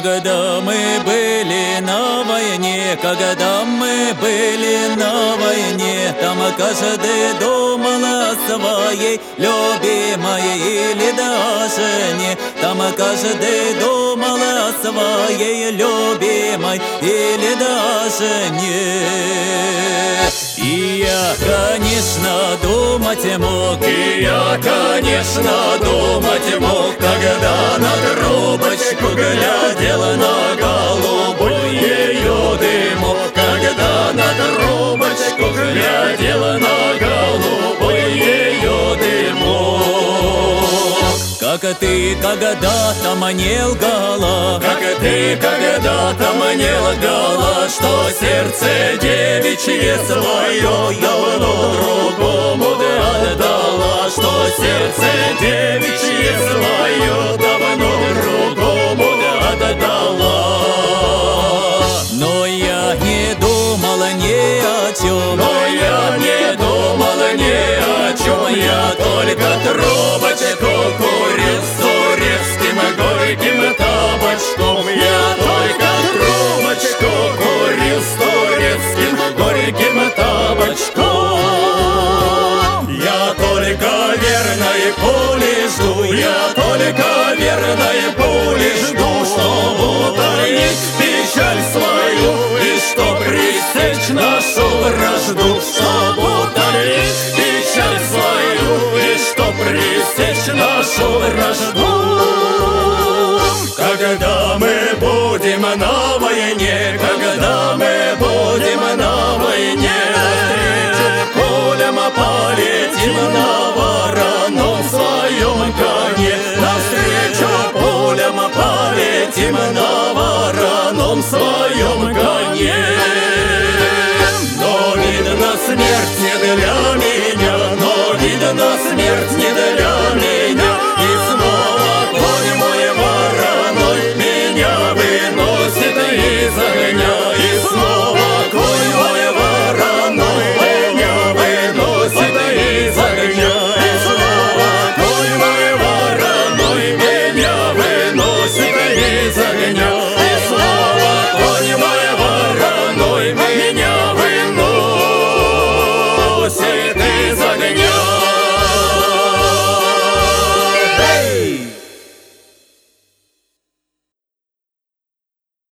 Когда мы были на войне, когда мы были на войне, там каждый думал о своей любимой или даже не. Там каждый думал о своей любимой или даже не. И я, конечно, думать мог, когда на трубочку глядел на голубой ее дымок, когда на трубочку глядел на голубой ее дымок. Как ты когда-то мне лгала, что сердце девичье свое давно другому отдала, что сердце девичье свое давно другому отдала. Но я не думала ни о чем, я только трубочку курил с турецким горьким табачком. Я только трубочку курил с турецким горьким табачком. Я только верной пули жду, чтобы утолить печаль свою и что пресечь нашу вражду, чтобы утолить печаль свою и что пресечь нашу вражду. Когда мы будем на